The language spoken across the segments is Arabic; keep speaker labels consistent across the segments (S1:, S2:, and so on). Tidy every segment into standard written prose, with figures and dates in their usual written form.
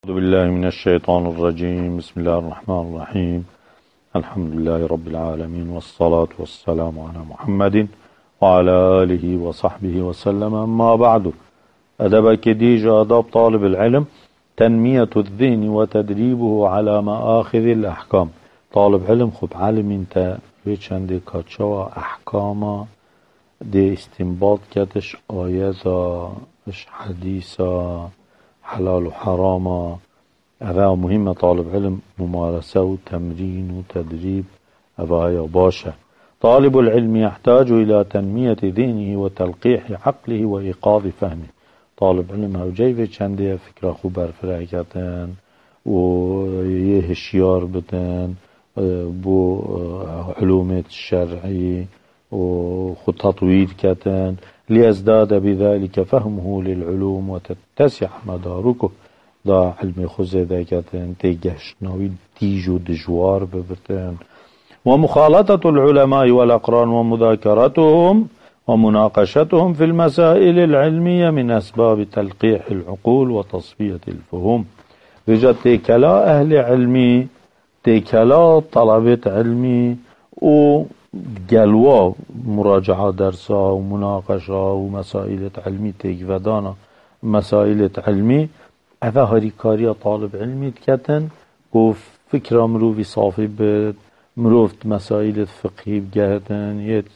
S1: أعوذ بالله من الشيطان الرجيم. بسم الله الرحمن الرحيم. الحمد لله رب العالمين، والصلاة والسلام على محمد وعلى آله وصحبه وسلم. أما بعد، أدبك ديج آداب طالب العلم تنمية الذهن وتدريبه على مآخذ الأحكام. طالب علم خب علم انت چند کاتشوا احکاما دی استنباط کتش آیتا اش حدیثا حلال و حراما. اوه مهم طالب علم ممارسه و تمرين و تدريب اوه باشه. طالب العلم يحتاج إلى تنمية ذهنه وتلقيح عقله وإيقاظ فهمه. طالب علم هاو جيوه چنده فکر خوب برفره کتن و یه هشیار بتن بو علوم الشرعي وخد تطوير كتن ليزداد بذلك فهمه للعلوم وتتسع مداركه. دا علم خزده كتن تيجشناوي ديجو دجوار ببتن. ومخالطة العلماء والأقران ومذاكرتهم ومناقشتهم في المسائل العلمية من أسباب تلقيح العقول وتصفية الفهوم. رجال تيكلا أهل علمي، تيكلا طلبة علمي و قلوا مراجعة درسا ومناقشة ومسائل علمي تيكفدانا مسائل علمي. اذا هاري كاريا طالب علمي تكتن و فكرة مروفي صافي بد مروفت مسائل فقهي بجهتن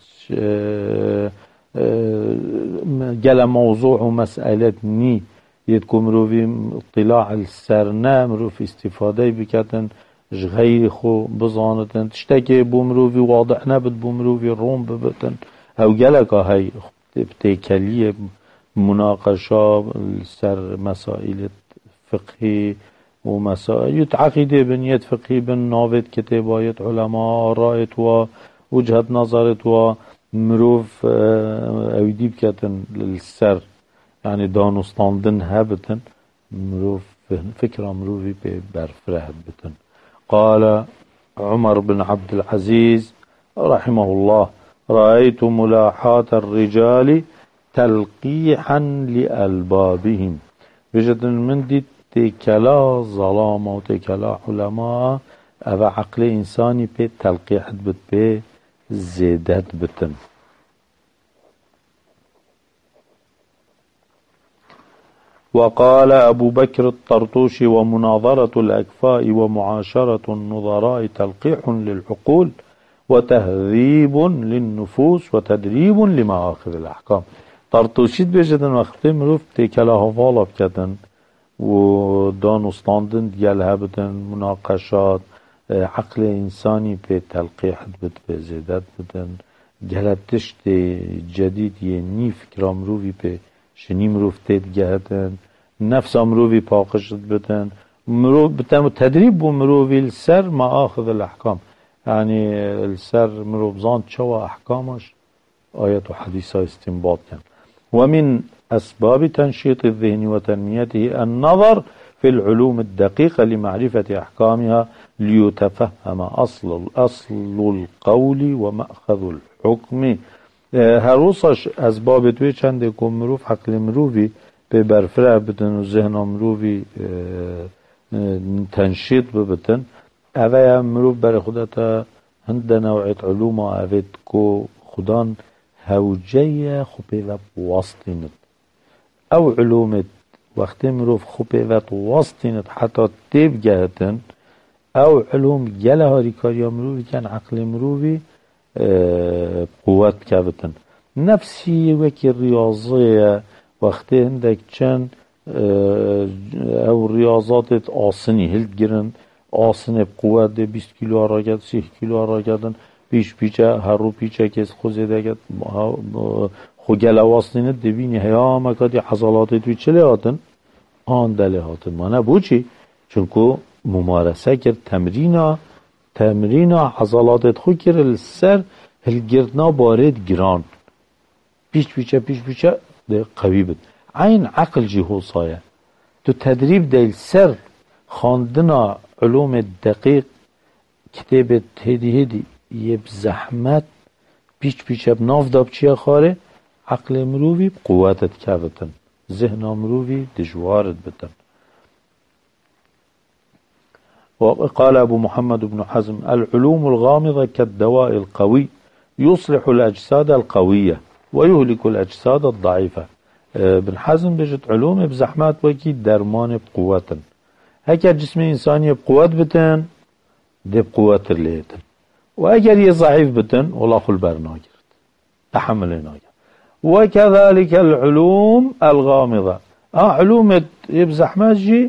S1: قال موضوع ومسألة ني يتكو مروفي اطلاع السرنا مروفي استفادة بكتن غير خو بزانتن تشتكي بومروفي واضح نبت بومروفي روم ببتن او جلقا هاي بتيكالية مناقشة سر مسائل فقهي ومسائل يتعقيد بنية فقهي بن نافت كتابايت علماء رأيت ووجهة نظرت ومروف او ديب كتن للسر يعني دانستاندن هبتن مروف فكرة مروفي برفره بتن. قال عمر بن عبد العزيز رحمه الله: رأيت ملاحات الرجال تلقيحا لألبابهم. بجد من دي تكلا ظلام و تكلا علماء او عقل انساني بي تلقيحت بت بي زيدت بتن. وقال أبو بكر الطرطوشي: ومناظرة الأكفاء ومعاشرة النظراء تلقيح للعقول وتهذيب للنفوس وتدريب لمآخذ الأحكام. طرطوشي بجدن وقتی مروف تکله هوالا بکدن و دانستاندن دیگه بدن مناقشات عقل انسانی به تلقیح بد به زیدت بدن گلتشت جدید یه نی فکر مروفی به شنی مروف دیگه هدن نفس مروفی پاقشت بدن مروف بتم تدریب بو مروفی السر مآخذ الأحكام. يعني السر مروف زان شوى أحكامش آيات وحديثة استنباط كان. ومن أسباب تنشيط الذهن وتنميته النظر في العلوم الدقيقة لمعرفة أحكامها ليتفهم أصل القول ومأخذ الحكم. هروسش أسباب توی چند که مروف عقل مروفی به برفره بدن و ذهن مروفی تنشيط ببتن اوه مروف بر خودتا هند نوعیت علوم اوید که خودان هوجه خوبه و بواستینت او علومت وقتی مروف خوبه و بواستینت حتی تیب گهتن او علوم گله هاری کاریا مروفی کن عقل مروفی قوت کبتن. نفسی وکی ریاضه وقتی هندک چند او ریاضات آسنی هلد گرن آسن قوت 20 کیلو آراگد 30 کیلو آراگدن پیچه هر رو پیچه که خوزیده گد خو گلواسنینه دبینی هیا مکادی حضالات توی چله هاتن آن دله هاتن مانه بو چی؟ چونکو ممارسه کرد تمرینا حضالات خو کرد سر هلگردنا بارد گران پیچه ده قوی بد. عین عقل جهو صایه تو تدریب دیل سر خاندنا علوم دقیق کتاب هدی یه زحمت پیچ بناف داب چیه خاره عقل مرووی قوتت که بتن ذهن مرووی دجوارت بتن. وقال أبو محمد بن حزم: العلوم الغامضة كالدواء القوي يصلح الأجساد القوية ويهلك الأجساد الضعيفة. ابن حزم بجد علوم بزحمات وكي درمان بقوة. هكا جسم إنساني بقوة بتن دي بقوة الليتن، وأجر يضعيف بتن والله خل برناجر تحمل ناجر. وكذلك العلوم الغامضة علوم بزحمات جي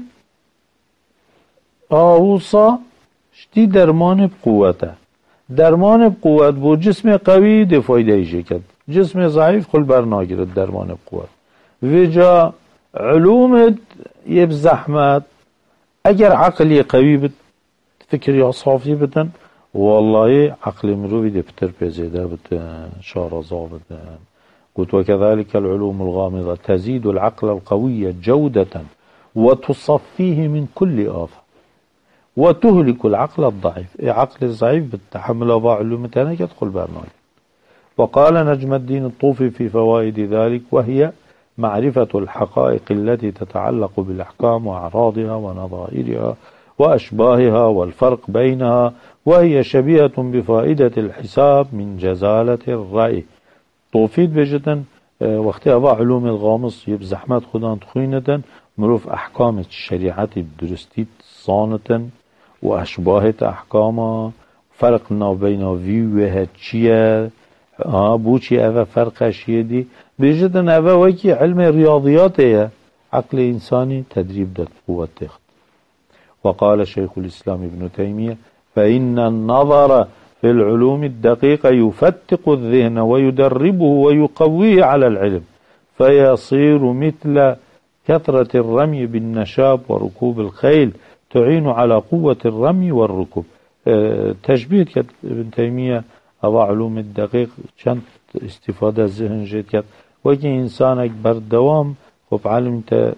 S1: اوصا شتي درمان بقوته. درمان بقوة بو جسم قوي دي فايده ايجي كد، جسم ضعيف خل برناجر درمان بقوة. وجا علوم يبزحمات اگر عقلي قوي بت فكر يا صافي بتن والله عقل مروي دي بتر بزيده بتن شارزا بتن. قلت: وكذلك العلوم الغامضة تزيد العقل القوي جودة وتصفيه من كل آفة وتهلك العقل الضعيف. عقل الضعيف بالتحمل علوم تانية يدخل برنامج. وقال نجم الدين الطوفي في فوائد ذلك: وهي معرفة الحقائق التي تتعلق بالأحكام وأعراضها ونظائرها وأشباهها والفرق بينها، وهي شبيهة بفائدة الحساب من جزالة الرأي. طوفيد بجتن وقتی اوا علوم الغامض یب زحمت خودان تخوینتن مروف احکام الشریعت درستی صانتن و اشباهت احکاما فرق نابینا ویوه چیه بوچی اوا فرقش یدی بجتن اوا وکی علم ریاضیاته عقل انسانی تدریب داد قوت تخت. وقال شيخ الإسلام ابن تيمية: فإن النظر في العلوم الدقيقة يفتق الذهن ويدربه ويقويه على العلم، فيصير مثل كثرة الرمي بالنشاب وركوب الخيل تعين على قوة الرمي والركوب. تشبيه ابن تيمية أو علوم الدقيق كانت استفادة الذهن جيد كانت وكي إنسانك بردوام خب علمت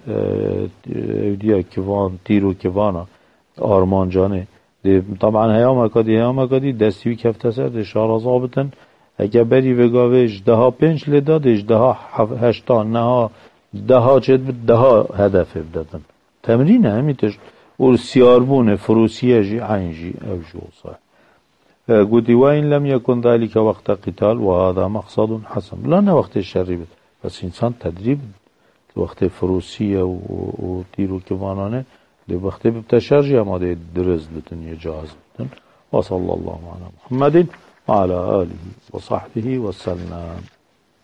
S1: ديا كيفان تيرو كيفانا آرمان جانه طبعا هیام اکادی دستیوی کفته سرد شارا زابطن اگه بری وگاوه اجده 5 لداد اجده 8 نه ده چه ده هدف بدن تمرین همیتش اور سیاربون فروسیه جی عینجی او جو صح. قلت: وإن لم يكن ذلك وقت قتال وهذا مقصد حسن. لا نه وقت شری بد بس انسان تدریب وقت فروسیه و تیرو کمانانه وقتی بتشرج آماده درست بتن یا جاهز بتن. وصلى الله على محمد وعلى آله وصحبه وسلم.